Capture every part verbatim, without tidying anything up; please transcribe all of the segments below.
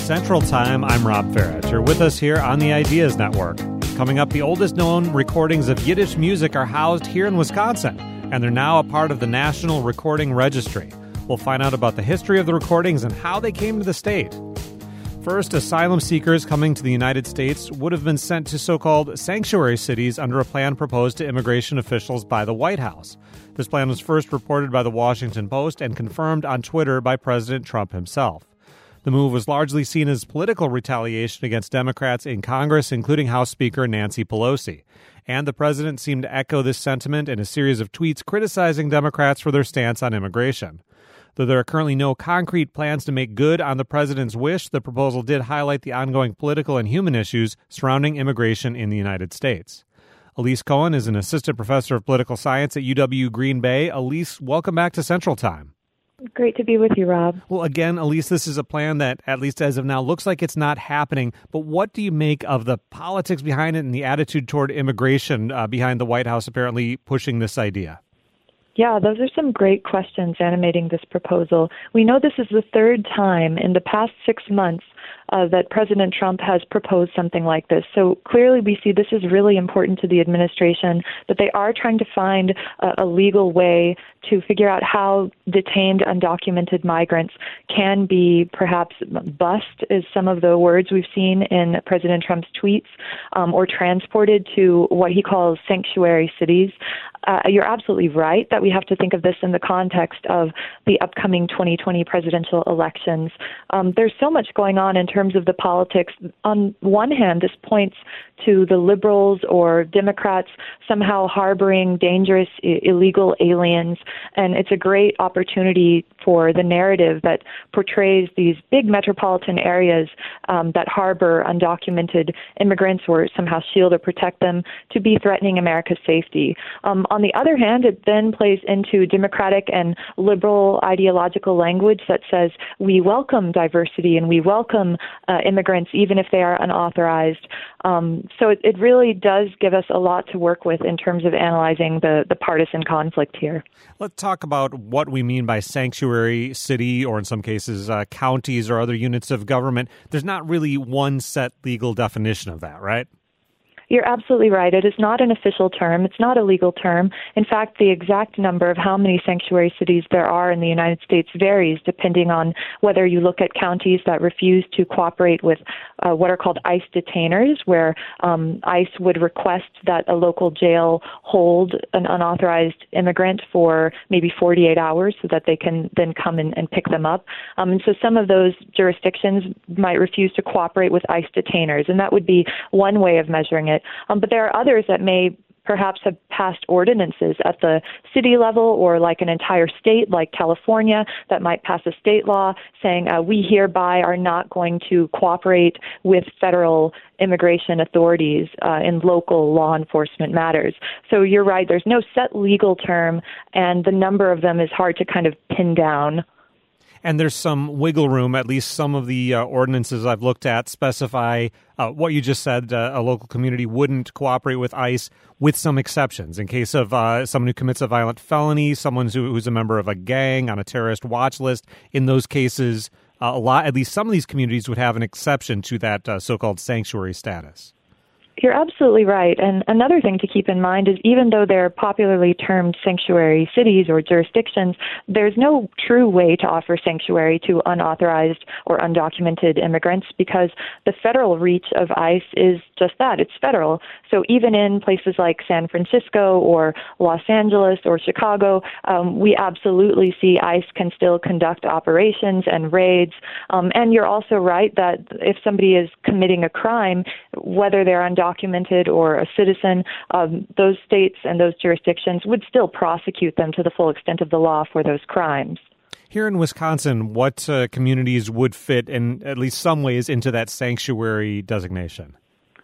Central Time, I'm Rob Farrett. You're with us here on the Ideas Network. Coming up, the oldest known recordings of Yiddish music are housed here in Wisconsin, and they're now a part of the National Recording Registry. We'll find out about the history of the recordings and how they came to the state. First, asylum seekers coming to the United States would have been sent to so-called sanctuary cities under a plan proposed to immigration officials by the White House. This plan was first reported by the Washington Post and confirmed on Twitter by President Trump himself. The move was largely seen as political retaliation against Democrats in Congress, including House Speaker Nancy Pelosi. And the president seemed to echo this sentiment in a series of tweets criticizing Democrats for their stance on immigration. Though there are currently no concrete plans to make good on the president's wish, the proposal did highlight the ongoing political and human issues surrounding immigration in the United States. Elise Cohen is an assistant professor of political science at U W Green Bay. Elise, welcome back to Central Time. Great to be with you, Rob. Well, again, Elise, this is a plan that, at least as of now, looks like it's not happening. But what do you make of the politics behind it and the attitude toward immigration uh, behind the White House apparently pushing this idea? Yeah, those are some great questions animating this proposal. We know this is the third time in the past six months uh, that President Trump has proposed something like this. So clearly we see this is really important to the administration, that they are trying to find a, a legal way to figure out how detained undocumented migrants can be perhaps bused, is some of the words we've seen in President Trump's tweets, um, or transported to what he calls sanctuary cities. Uh, you're absolutely right that we have to think of this in the context of the upcoming twenty twenty presidential elections. Um, there's so much going on in terms of the politics. On one hand, this points to the liberals or Democrats somehow harboring dangerous, I- illegal aliens, and it's a great opportunity for the narrative that portrays these big metropolitan areas um, that harbor undocumented immigrants or somehow shield or protect them to be threatening America's safety. Um, on the other hand, it then plays into Democratic and liberal ideological language that says we welcome diversity and we welcome uh, immigrants even if they are unauthorized. Um, so it, it really does give us a lot to work with in terms of analyzing the, the partisan conflict here. Let's talk about what we mean by sanctuary city, or in some cases, uh, counties or other units of government. There's not really one set legal definition of that, right? You're absolutely right. It is not an official term. It's not a legal term. In fact, the exact number of how many sanctuary cities there are in the United States varies depending on whether you look at counties that refuse to cooperate with uh, what are called ICE detainers, where um, ICE would request that a local jail hold an unauthorized immigrant for maybe forty-eight hours so that they can then come in and pick them up. Um, and so some of those jurisdictions might refuse to cooperate with ICE detainers, and that would be one way of measuring it. Um, but there are others that may perhaps have passed ordinances at the city level, or like an entire state like California that might pass a state law saying uh, we hereby are not going to cooperate with federal immigration authorities uh, in local law enforcement matters. So you're right, there's no set legal term, and the number of them is hard to kind of pin down. And there's some wiggle room. At least some of the uh, ordinances I've looked at specify uh, what you just said. Uh, a local community wouldn't cooperate with ICE, with some exceptions. In case of uh, someone who commits a violent felony, someone who, who's a member of a gang on a terrorist watch list, in those cases, uh, a lot, at least some of these communities would have an exception to that uh, so-called sanctuary status. You're absolutely right. And another thing to keep in mind is even though they're popularly termed sanctuary cities or jurisdictions, there's no true way to offer sanctuary to unauthorized or undocumented immigrants because the federal reach of ICE is just that. It's federal. So even in places like San Francisco or Los Angeles or Chicago, um, we absolutely see ICE can still conduct operations and raids. Um, and you're also right that if somebody is committing a crime, whether they're undocumented documented or a citizen, um, those states and those jurisdictions would still prosecute them to the full extent of the law for those crimes. Here in Wisconsin, what uh, communities would fit in at least some ways into that sanctuary designation?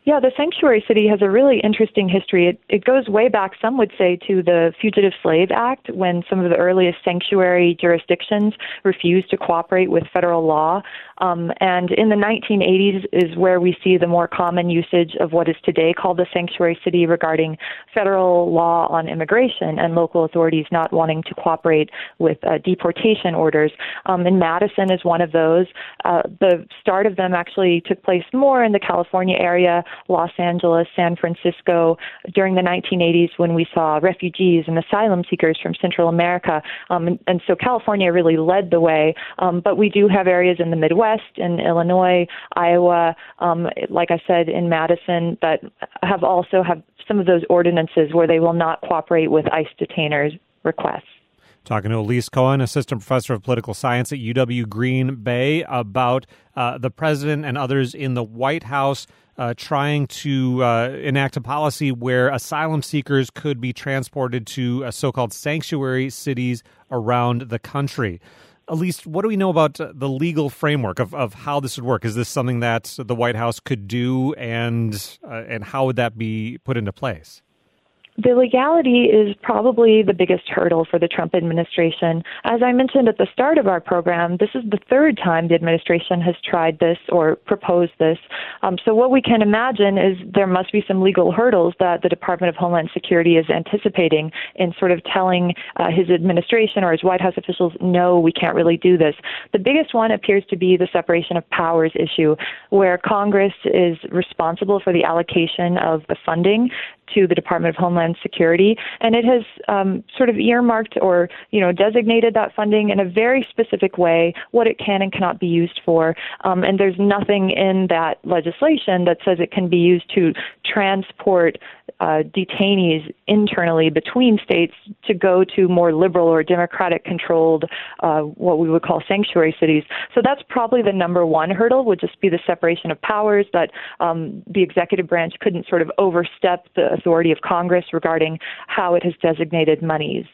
Yeah, the sanctuary city has a really interesting history. It, it goes way back, some would say, to the Fugitive Slave Act, when some of the earliest sanctuary jurisdictions refused to cooperate with federal law. Um, and in the nineteen eighties is where we see the more common usage of what is today called the sanctuary city regarding federal law on immigration and local authorities not wanting to cooperate with uh, deportation orders. Um, and Madison is one of those. Uh, the start of them actually took place more in the California area, Los Angeles, San Francisco, during the nineteen eighties when we saw refugees and asylum seekers from Central America. Um, and, and so California really led the way. Um, but we do have areas in the Midwest, in Illinois, Iowa, um, like I said, in Madison, that have also have some of those ordinances where they will not cooperate with ICE detainers' requests. Talking to Elise Cohen, assistant professor of political science at U W Green Bay, about uh, the president and others in the White House uh, trying to uh, enact a policy where asylum seekers could be transported to uh, so-called sanctuary cities around the country. Elise, what do we know about uh, the legal framework of, of how this would work? Is this something that the White House could do, and uh, and how would that be put into place? The legality is probably the biggest hurdle for the Trump administration. As I mentioned at the start of our program, this is the third time the administration has tried this or proposed this. Um, so what we can imagine is there must be some legal hurdles that the Department of Homeland Security is anticipating in sort of telling uh, his administration or his White House officials, no, we can't really do this. The biggest one appears to be the separation of powers issue, where Congress is responsible for the allocation of the funding to the Department of Homeland Security, and it has um, sort of earmarked or, you know, designated that funding in a very specific way, what it can and cannot be used for. Um, and there's nothing in that legislation that says it can be used to transport uh, detainees internally between states to go to more liberal or Democratic-controlled, uh, what we would call sanctuary cities. So that's probably the number one hurdle, would just be the separation of powers, that um, the executive branch couldn't sort of overstep the authority of Congress regarding how it has designated monies.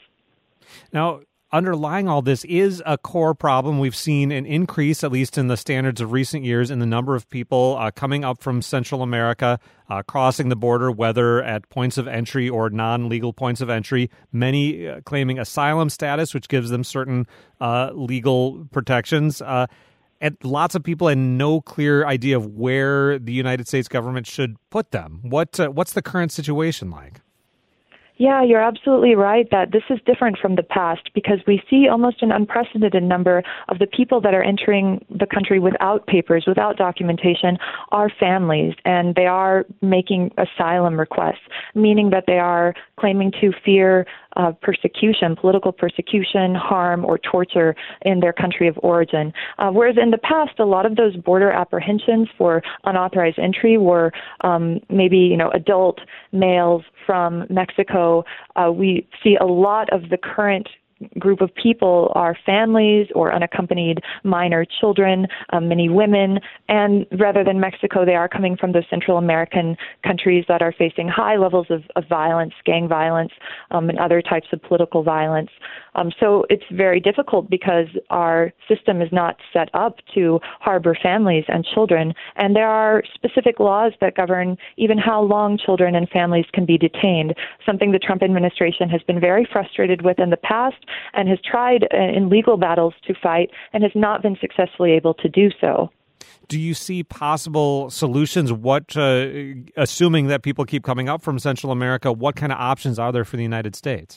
Now, underlying all this is a core problem. We've seen an increase, at least in the standards of recent years, in the number of people uh, coming up from Central America, uh, crossing the border, whether at points of entry or non-legal points of entry, many uh, claiming asylum status, which gives them certain uh, legal protections. Uh, and lots of people and no clear idea of where the United States government should put them. What uh, what's the current situation like? Yeah, you're absolutely right that this is different from the past, because we see almost an unprecedented number of the people that are entering the country without papers, without documentation, are families, and they are making asylum requests, meaning that they are claiming to fear uh, persecution, political persecution, harm, or torture in their country of origin. Uh, whereas in the past, a lot of those border apprehensions for unauthorized entry were um, maybe, you know, adult males from Mexico. Uh, we see a lot of the current group of people are families or unaccompanied minor children, um, many women, and rather than Mexico, they are coming from those Central American countries that are facing high levels of, of violence, gang violence, um, and other types of political violence. Um, so it's very difficult because our system is not set up to harbor families and children, and there are specific laws that govern even how long children and families can be detained, something the Trump administration has been very frustrated with in the past and has tried uh, in legal battles to fight and has not been successfully able to do so. Do you see possible solutions? What, uh, assuming that people keep coming up from Central America, what kind of options are there for the United States?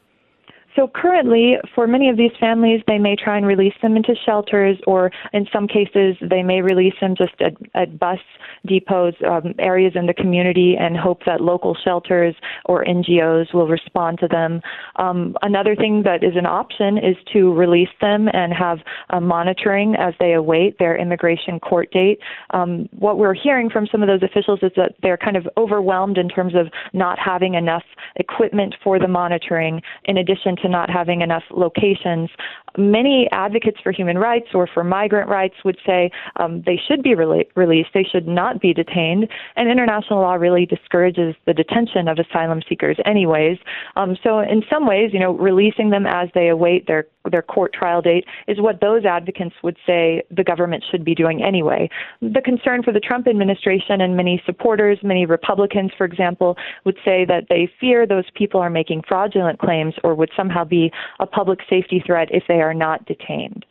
So currently, for many of these families, they may try and release them into shelters, or in some cases, they may release them just at, at bus depots, um, areas in the community, and hope that local shelters or N G Os will respond to them. Um, another thing that is an option is to release them and have uh, monitoring as they await their immigration court date. Um, what we're hearing from some of those officials is that they're kind of overwhelmed in terms of not having enough equipment for the monitoring, in addition to not having enough locations. many advocates for human rights or for migrant rights would say um, they should be rele- released, they should not be detained, and international law really discourages the detention of asylum seekers anyways. Um, so in some ways, you know, releasing them as they await their their court trial date is what those advocates would say the government should be doing anyway. The concern for the Trump administration and many supporters, many Republicans, for example, would say that they fear those people are making fraudulent claims or would somehow be a public safety threat if they are not detained.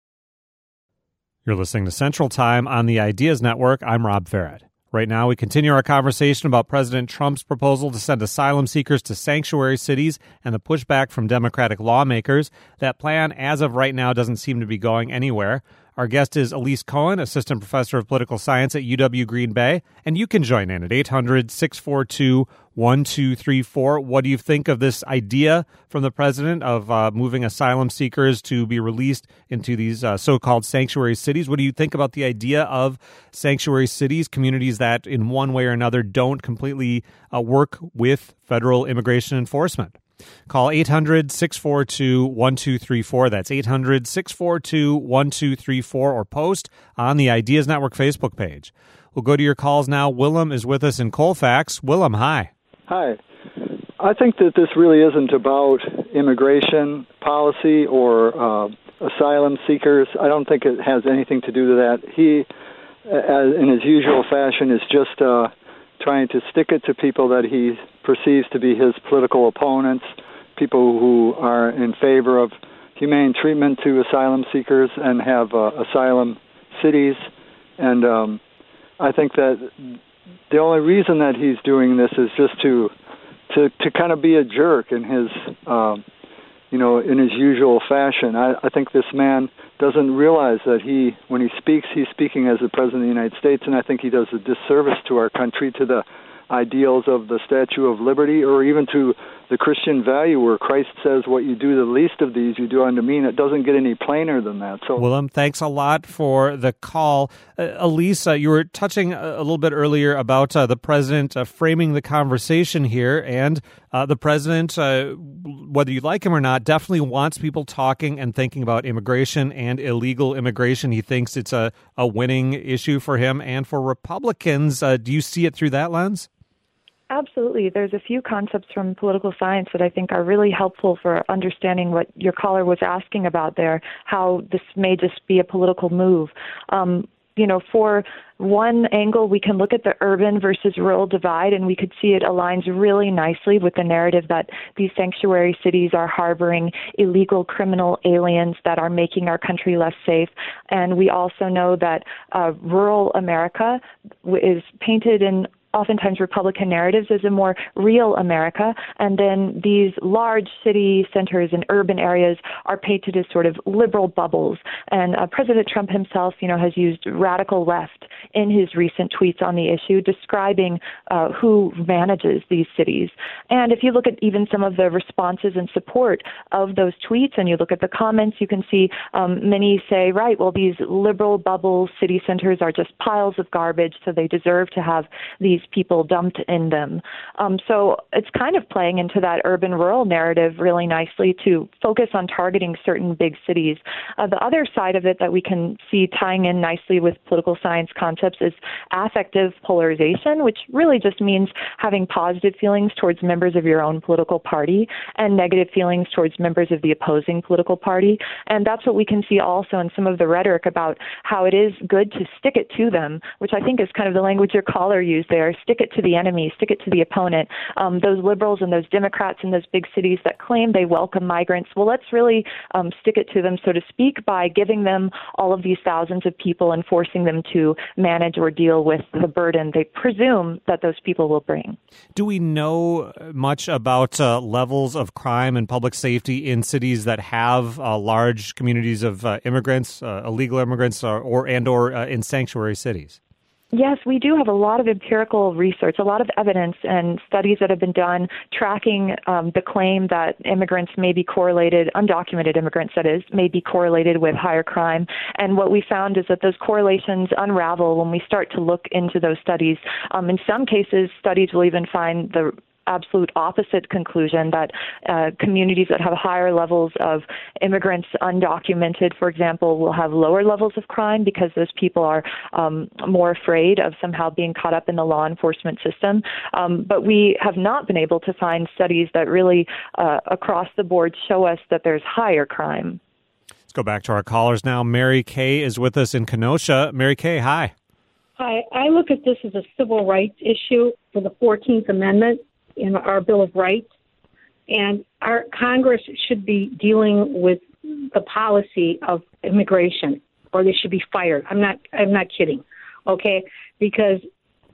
You're listening to Central Time on the Ideas Network. I'm Rob Farrett. Right now, we continue our conversation about President Trump's proposal to send asylum seekers to sanctuary cities and the pushback from Democratic lawmakers. That plan, as of right now, doesn't seem to be going anywhere. Our guest is Elise Cohen, Assistant Professor of Political Science at U W Green Bay, and you can join in at eight hundred, six four two, one two three four. What do you think of this idea from the president of uh, moving asylum seekers to be released into these uh, so-called sanctuary cities? What do you think about the idea of sanctuary cities, communities that in one way or another don't completely uh, work with federal immigration enforcement? Call eight hundred, six four two, one two three four. That's eight hundred, six four two, one two three four, or post on the Ideas Network Facebook page. We'll go to your calls now. Willem is with us in Colfax. Willem, hi. Hi. I think that this really isn't about immigration policy or uh, asylum seekers. I don't think it has anything to do with that. He, as in his usual fashion, is just uh, trying to stick it to people that he perceives to be his political opponents, people who are in favor of humane treatment to asylum seekers and have uh, asylum cities. And um, I think that the only reason that he's doing this is just to to, to kind of be a jerk in his, um, you know, in his usual fashion. I, I think this man doesn't realize that he, when he speaks, he's speaking as the President of the United States, and I think he does a disservice to our country, to the ideals of the Statue of Liberty, or even to the Christian value where Christ says, what you do to the least of these, you do unto me, and it doesn't get any plainer than that. So, Willem, thanks a lot for the call. Uh, Elise, uh, you were touching a, a little bit earlier about uh, the president uh, framing the conversation here, and uh, the president, uh, whether you like him or not, definitely wants people talking and thinking about immigration and illegal immigration. He thinks it's a, a winning issue for him and for Republicans. Uh, do you see it through that lens? Absolutely. There's a few concepts from political science that I think are really helpful for understanding what your caller was asking about there, how this may just be a political move. Um, you know, for one angle, we can look at the urban versus rural divide, and we could see it aligns really nicely with the narrative that these sanctuary cities are harboring illegal criminal aliens that are making our country less safe. And we also know that uh, rural America is painted in oftentimes Republican narratives as a more real America, and then these large city centers and urban areas are painted as sort of liberal bubbles. And uh, President Trump himself, you know, has used radical left in his recent tweets on the issue, describing uh, who manages these cities. And if you look at even some of the responses and support of those tweets, and you look at the comments, you can see um, many say, right, well, these liberal bubble city centers are just piles of garbage, so they deserve to have these people dumped in them. Um, so it's kind of playing into that urban-rural narrative really nicely to focus on targeting certain big cities. Uh, the other side of it that we can see tying in nicely with political science concepts is affective polarization, which really just means having positive feelings towards members of your own political party and negative feelings towards members of the opposing political party. And that's what we can see also in some of the rhetoric about how it is good to stick it to them, which I think is kind of the language your caller used there. Stick it to the enemy, stick it to the opponent. Um, those liberals and those Democrats in those big cities that claim they welcome migrants, well, let's really um, stick it to them, so to speak, by giving them all of these thousands of people and forcing them to manage or deal with the burden they presume that those people will bring. Do we know much about uh, levels of crime and public safety in cities that have uh, large communities of uh, immigrants, uh, illegal immigrants, or, or and or uh, in sanctuary cities? Yes, we do have a lot of empirical research, a lot of evidence and studies that have been done tracking um, the claim that immigrants may be correlated, undocumented immigrants that is, may be correlated with higher crime. And what we found is that those correlations unravel when we start to look into those studies. Um, in some cases, studies will even find the absolute opposite conclusion that uh, communities that have higher levels of immigrants undocumented, for example, will have lower levels of crime because those people are um, more afraid of somehow being caught up in the law enforcement system. Um, but we have not been able to find studies that really uh, across the board show us that there's higher crime. Let's go back to our callers now. Mary Kay is with us in Kenosha. Mary Kay, hi. Hi. I look at this as a civil rights issue for the fourteenth Amendment in our Bill of Rights. And our Congress should be dealing with the policy of immigration, or they should be fired. I'm not I'm not kidding. Okay? Because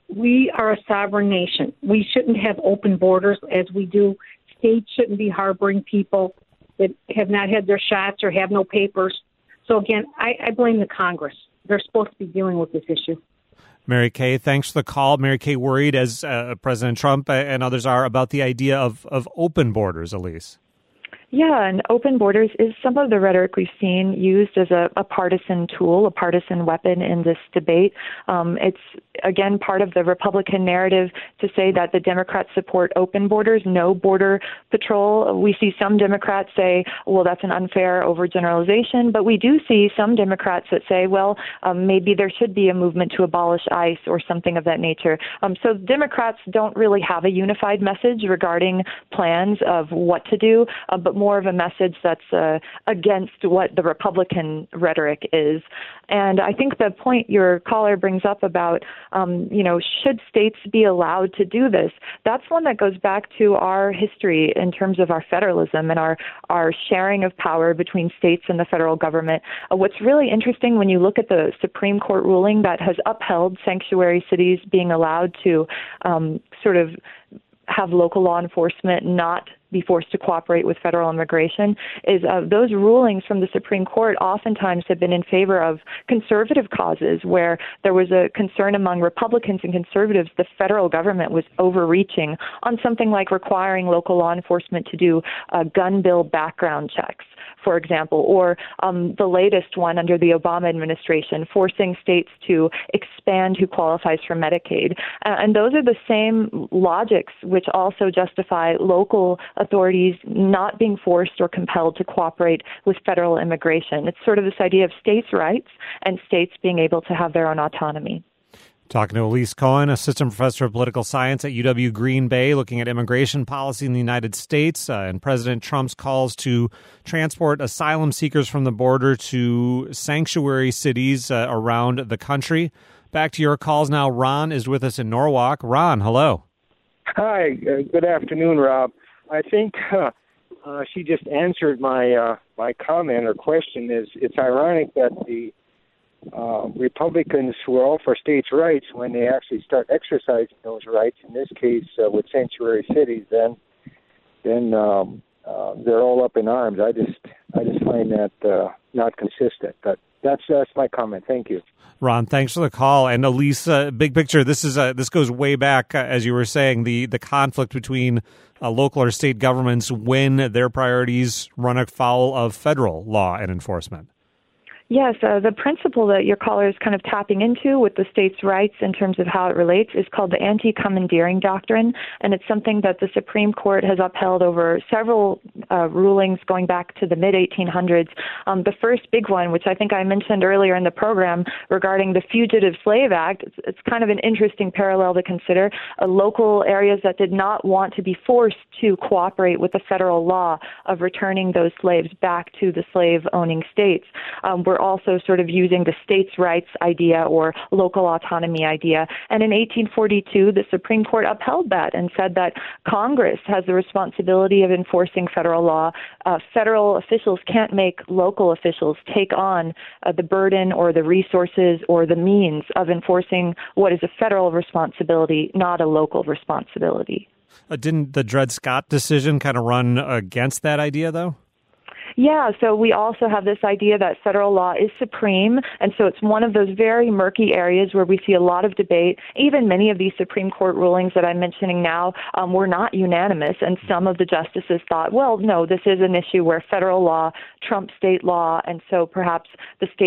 we are a sovereign nation. We shouldn't have open borders as we do. States shouldn't be harboring people that have not had their shots or have no papers. So, again, I, I blame the Congress. They're supposed to be dealing with this issue. Mary Kay, thanks for the call. Mary Kay worried, as uh, President Trump and others are, about the idea of, of open borders, Elise. Yeah, and open borders is some of the rhetoric we've seen used as a, a partisan tool, a partisan weapon in this debate. Um, it's, again, part of the Republican narrative to say that the Democrats support open borders, no border patrol. We see some Democrats say, well, that's an unfair overgeneralization, but we do see some Democrats that say, well, um, maybe there should be a movement to abolish ICE or something of that nature. Um, so Democrats don't really have a unified message regarding plans of what to do, uh, but more of a message that's uh, against what the Republican rhetoric is. And I think the point your caller brings up about, um, you know, should states be allowed to do this, that's one that goes back to our history in terms of our federalism and our, our sharing of power between states and the federal government. Uh, what's really interesting when you look at the Supreme Court ruling that has upheld sanctuary cities being allowed to um, sort of have local law enforcement not be forced to cooperate with federal immigration, is uh, those rulings from the Supreme Court oftentimes have been in favor of conservative causes where there was a concern among Republicans and conservatives the federal government was overreaching on something like requiring local law enforcement to do uh, gun bill background checks, for example, or um, the latest one under the Obama administration, forcing states to expand who qualifies for Medicaid. Uh, and those are the same logics which also justify local authorities not being forced or compelled to cooperate with federal immigration. It's sort of this idea of states' rights and states being able to have their own autonomy. Talking to Elise Cohen, assistant professor of political science at U W Green Bay, looking at immigration policy in the United States uh, and President Trump's calls to transport asylum seekers from the border to sanctuary cities uh, around the country. Back to your calls now. Ron is with us in Norwalk. Ron, hello. Hi. Uh, good afternoon, Rob. I think uh, uh, she just answered my uh, my comment or question. Is it's ironic that the uh, Republicans who are all for states' rights, when they actually start exercising those rights, in this case uh, with sanctuary cities, then then um, uh, they're all up in arms. I just I just find that uh, not consistent. But that's that's my comment. Thank you. Ron, thanks for the call. And Elise, uh, big picture, this is uh, this goes way back, uh, as you were saying, the, the conflict between uh, local or state governments when their priorities run afoul of federal law and enforcement. Yes, uh, the principle that your caller is kind of tapping into with the states' rights in terms of how it relates is called the anti-commandeering doctrine, and it's something that the Supreme Court has upheld over several uh, rulings going back to the mid eighteen hundreds. Um, the first big one, which I think I mentioned earlier in the program regarding the Fugitive Slave Act, it's, it's kind of an interesting parallel to consider. Uh, local areas that did not want to be forced to cooperate with the federal law of returning those slaves back to the slave-owning states um, were also sort of using the states' rights idea or local autonomy idea. And in eighteen forty-two, the Supreme Court upheld that and said that Congress has the responsibility of enforcing federal law. Uh, federal officials can't make local officials take on uh, the burden or the resources or the means of enforcing what is a federal responsibility, not a local responsibility. Uh, didn't the Dred Scott decision kind of run against that idea, though? Yeah, so we also have this idea that federal law is supreme, and so it's one of those very murky areas where we see a lot of debate. Even many of these Supreme Court rulings that I'm mentioning now um, were not unanimous, and some of the justices thought, well, no, this is an issue where federal law trumps state law, and so perhaps the states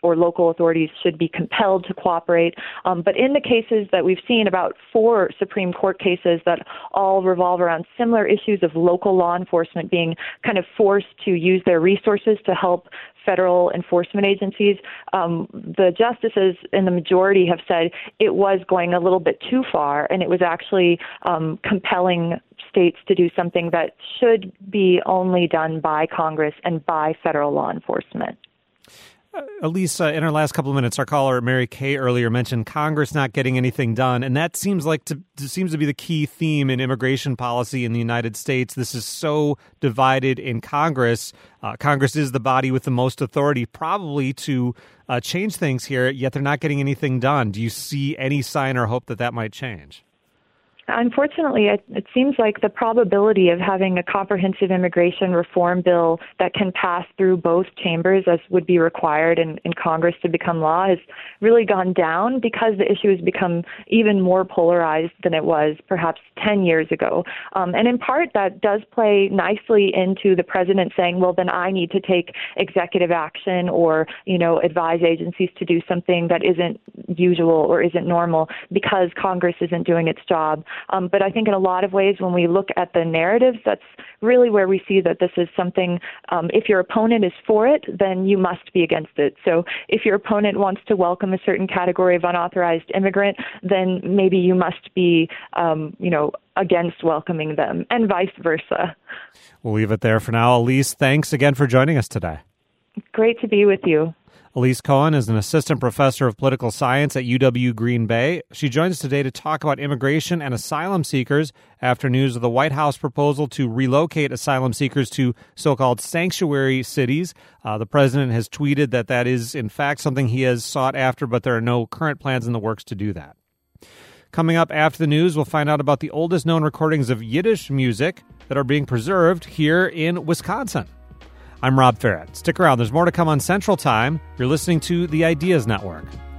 or local authorities should be compelled to cooperate. Um, but in the cases that we've seen, about four Supreme Court cases that all revolve around similar issues of local law enforcement being kind of forced to use their resources to help federal enforcement agencies, um, the justices in the majority have said it was going a little bit too far, and it was actually um, compelling states to do something that should be only done by Congress and by federal law enforcement. Uh, Elise, uh, in our last couple of minutes, our caller Mary Kay earlier mentioned Congress not getting anything done, and that seems like to, to seems to be the key theme in immigration policy in the United States. This is so divided in Congress. Uh, Congress is the body with the most authority, probably to uh, change things here. Yet they're not getting anything done. Do you see any sign or hope that that might change? Unfortunately, it, it seems like the probability of having a comprehensive immigration reform bill that can pass through both chambers, as would be required in, in Congress to become law, has really gone down because the issue has become even more polarized than it was perhaps ten years ago. Um, and in part, that does play nicely into the president saying, well, then I need to take executive action or, you know, advise agencies to do something that isn't usual or isn't normal because Congress isn't doing its job. Um, but I think in a lot of ways, when we look at the narratives, that's really where we see that this is something, um, if your opponent is for it, then you must be against it. So if your opponent wants to welcome a certain category of unauthorized immigrant, then maybe you must be, um, you know, against welcoming them, and vice versa. We'll leave it there for now. Elise, thanks again for joining us today. Great to be with you. Elise Cohen is an assistant professor of political science at U W Green Bay. She joins us today to talk about immigration and asylum seekers after news of the White House proposal to relocate asylum seekers to so-called sanctuary cities. Uh, the president has tweeted that that is, in fact, something he has sought after, but there are no current plans in the works to do that. Coming up after the news, we'll find out about the oldest known recordings of Yiddish music that are being preserved here in Wisconsin. I'm Rob Farrett. Stick around. There's more to come on Central Time. You're listening to The Ideas Network.